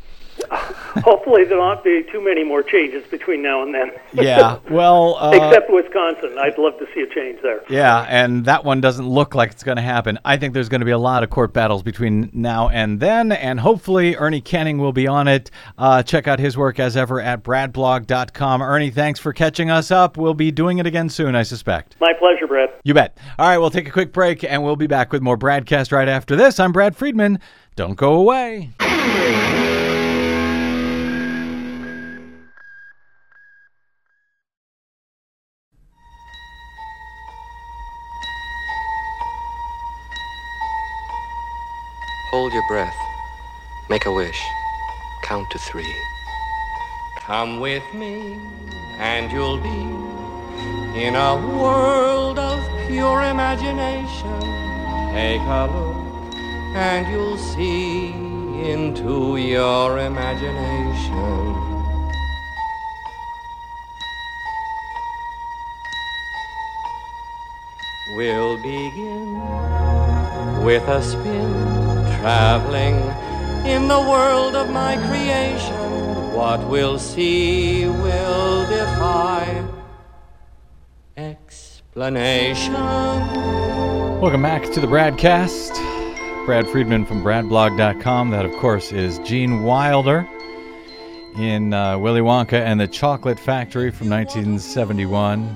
Hopefully there won't be too many more changes between now and then. Yeah, well... Uh, Except Wisconsin. I'd love to see a change there. Yeah, and that one doesn't look like it's going to happen. I think there's going to be a lot of court battles between now and then, and hopefully Ernie Canning will be on it. Uh, check out his work as ever at brad blog dot com. Ernie, thanks for catching us up. We'll be doing it again soon, I suspect. My pleasure, Brad. You bet. All right, we'll take a quick break, and we'll be back with more Bradcast right after this. I'm Brad Friedman. Don't go away. Hold your breath. Make a wish. Count to three. Come with me, and you'll be in a world of pure imagination. Take a look, and you'll see into your imagination. We'll begin with a spin, traveling in the world of my creation. What we'll see will defy explanation. Welcome back to the Bradcast. Brad Friedman from brad blog dot com. That, of course, is Gene Wilder in uh, Willy Wonka and the Chocolate Factory from nineteen seventy-one.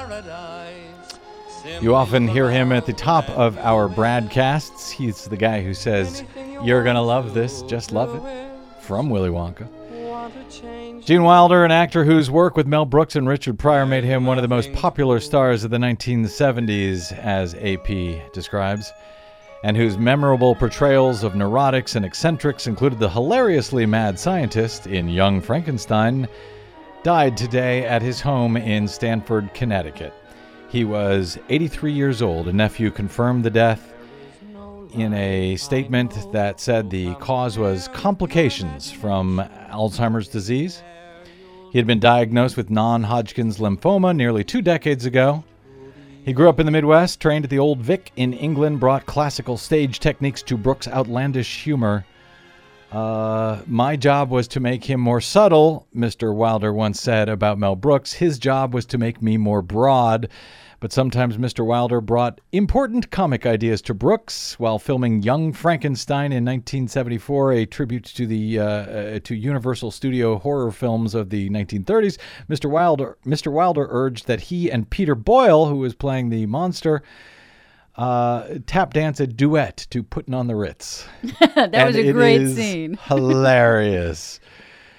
You often hear him at the top of our Bradcasts. He's the guy who says, "You're going to love this, just love it," from Willy Wonka. Gene Wilder, an actor whose work with Mel Brooks and Richard Pryor made him one of the most popular stars of the nineteen seventies, as A P describes, and whose memorable portrayals of neurotics and eccentrics included the hilariously mad scientist in Young Frankenstein, died today at his home in Stamford, Connecticut. He was eighty-three years old. A nephew confirmed the death in a statement that said the cause was complications from Alzheimer's disease. He had been diagnosed with non-Hodgkin's lymphoma nearly two decades ago. He grew up in the Midwest, trained at the Old Vic in England, brought classical stage techniques to Brooks' outlandish humor. Uh, my job was to make him more subtle, Mister Wilder once said about Mel Brooks. His job was to make me more broad. But sometimes Mister Wilder brought important comic ideas to Brooks while filming Young Frankenstein in nineteen seventy-four, a tribute to the uh, uh, to Universal Studio horror films of the nineteen thirties. Mister Wilder Mister Wilder urged that he and Peter Boyle, who was playing the monster, uh, tap dance a duet to "Puttin' on the Ritz." That and was a it great is scene. Hilarious.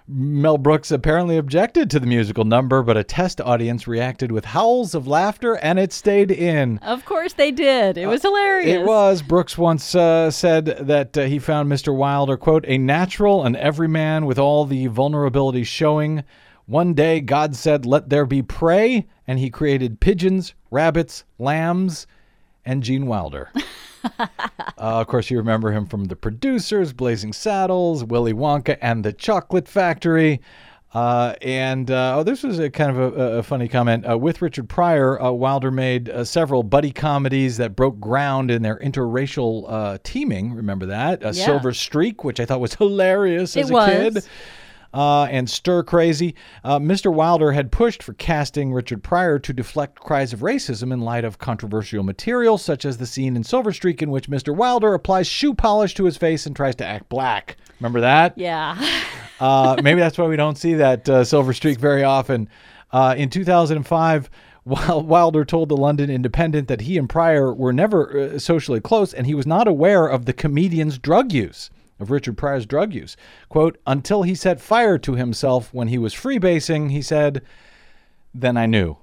Mel Brooks apparently objected to the musical number, but a test audience reacted with howls of laughter, and it stayed in. Of course they did. It was hilarious. It was. Brooks once uh, said that uh, he found Mister Wilder, quote, a natural and everyman with all the vulnerabilities showing. One day God said, let there be prey, and he created pigeons, rabbits, lambs, and Gene Wilder. uh, of course, you remember him from The Producers, Blazing Saddles, Willy Wonka, and The Chocolate Factory. Uh, and uh, oh, this was a kind of a, a funny comment. Uh, with Richard Pryor, uh, Wilder made uh, several buddy comedies that broke ground in their interracial uh, teaming. Remember that? Uh, Yeah. Silver Streak, which I thought was hilarious as It a was. kid. Uh, and Stir Crazy. Uh, Mister Wilder had pushed for casting Richard Pryor to deflect cries of racism in light of controversial material, such as the scene in Silver Streak in which Mister Wilder applies shoe polish to his face and tries to act black. Remember that? Yeah. Uh, maybe that's why we don't see that uh, Silver Streak very often. Uh, in two thousand five, Wilder told the London Independent that he and Pryor were never uh, socially close, and he was not aware of the comedian's drug use. Of Richard Pryor's drug use. Quote, until he set fire to himself when he was freebasing, he said, then I knew.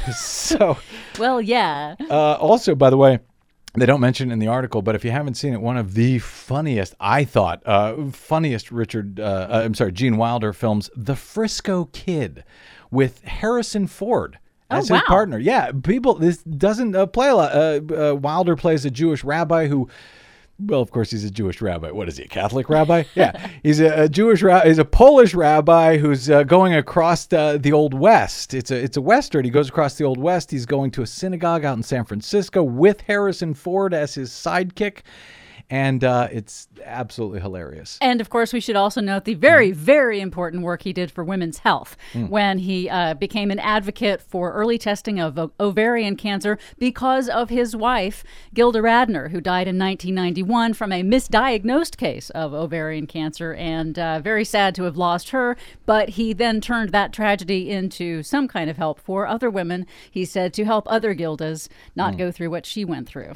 So, Well, yeah. uh, also, by the way, they don't mention it in the article, but if you haven't seen it, one of the funniest, I thought, uh, funniest Richard, uh, uh, I'm sorry, Gene Wilder films, The Frisco Kid, with Harrison Ford as Oh, his wow. partner. Yeah, people, this doesn't uh, play a lot. Uh, uh, Wilder plays a Jewish rabbi who, well, of course, he's a Jewish rabbi. What is he, a Catholic rabbi? Yeah, he's a, a Jewish rabbi. He's a Polish rabbi who's uh, going across the, the Old West. It's a it's a Western. He goes across the Old West. He's going to a synagogue out in San Francisco with Harrison Ford as his sidekick. And uh, it's absolutely hilarious. And of course, we should also note the very, very important work he did for women's health when he uh, became an advocate for early testing of o- ovarian cancer because of his wife, Gilda Radner, who died in nineteen ninety-one from a misdiagnosed case of ovarian cancer. And uh, very sad to have lost her. But he then turned that tragedy into some kind of help for other women, he said, to help other Gildas not go through what she went through.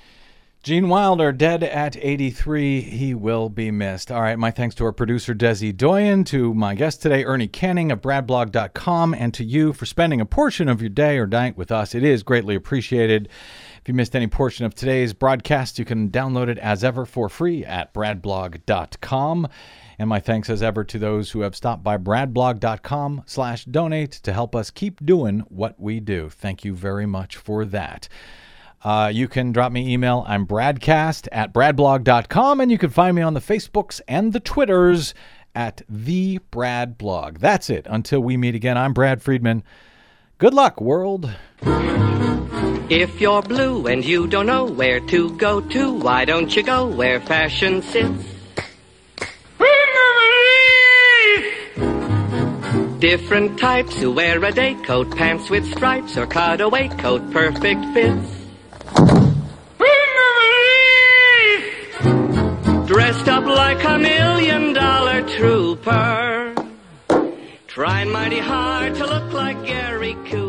Gene Wilder, dead at eighty-three. He will be missed. All right, my thanks to our producer, Desi Doyen, to my guest today, Ernie Canning of brad blog dot com, and to you for spending a portion of your day or night with us. It is greatly appreciated. If you missed any portion of today's broadcast, you can download it as ever for free at brad blog dot com. And my thanks as ever to those who have stopped by brad blog dot com slash donate to help us keep doing what we do. Thank you very much for that. Uh, you can drop me email. I'm bradcast at brad blog dot com, and you can find me on the Facebooks and the Twitters at the Brad Blog. That's it. Until we meet again, I'm Brad Friedman. Good luck, world. If you're blue and you don't know where to go to, why don't you go where fashion sits? Different types who wear a day coat, pants with stripes, or cutaway coat, perfect fits. Dressed up like a million dollar trooper, trying mighty hard to look like Gary Cooper.